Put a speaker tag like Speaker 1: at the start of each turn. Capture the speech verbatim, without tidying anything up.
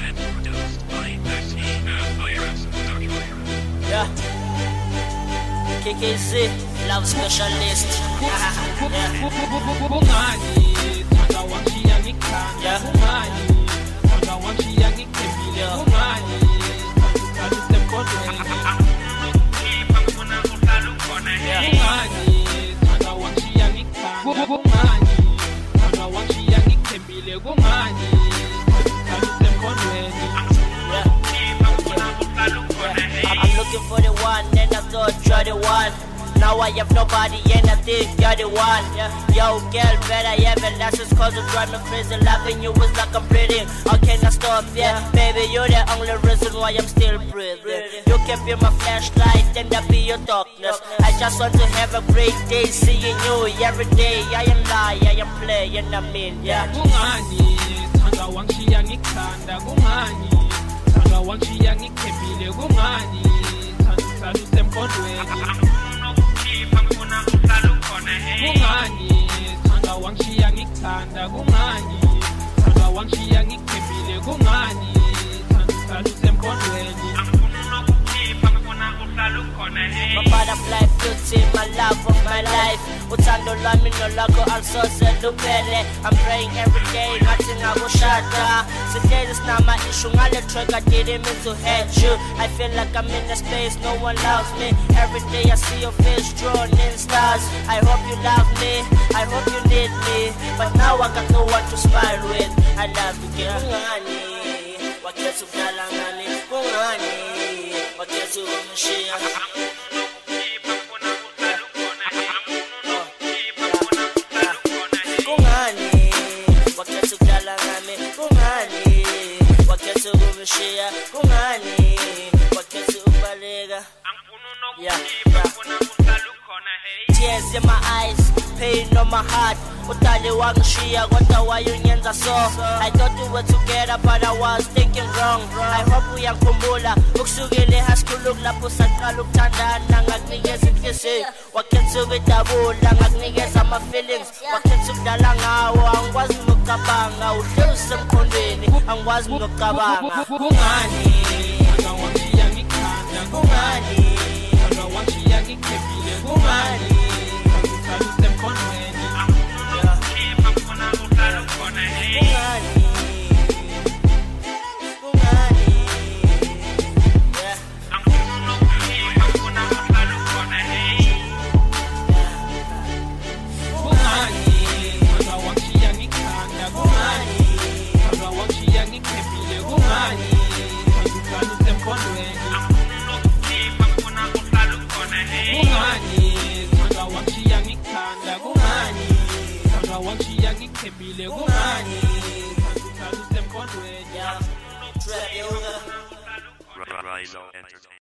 Speaker 1: Yeah. K K Z, love specialist. Yeah. I'm looking for the one, and I thought you're the one. Now I have nobody and I think you're the one. Yo, girl, better have it. That's just cause you drive me crazy. Loving you is like I'm breathing. I cannot stop, yeah. Baby, you're the only reason why I'm still breathing. You can be my flashlight and I'll be your darkness. I just want to have a great day seeing you every day. I am lie, I am playing, I mean, yeah. My butterfly beauty, my love of my life. Utando lami no lago also selupele. I'm praying every day, nothing I will shatter. Today is not my issue, ngale track I didn't mean to hurt you. I feel like I'm in a space, no one loves me. Every day I see your face drawn in stars. I hope you love me, I hope you need me. But now I got no one to smile with. I love you, girl. Kungani, wakethu kalangani. Kungani, wakethu umshia. Share, kungani, wakethu ubaleka. Yeah, yeah. Tears in my eyes, pain on my heart. Utali wangishiya kodwa wayunyenza so. I thought we were together but I was thinking wrong. I hope uyangikhumbula ukusukela high school lapho saqala ukuthandana ngakunikeza inhliziyo. Wakhetha ukudabula ngakunikeza ama feelings. Wakhetha ukudlala ngawo angikwazi nokucabanga. Uhlezi emkhondweni angikwazi nokucabanga. Kungani? Wangishiya ngikhanda. Kungani? Wangishiya ngikhebile. Kungani? Rise Entertainment.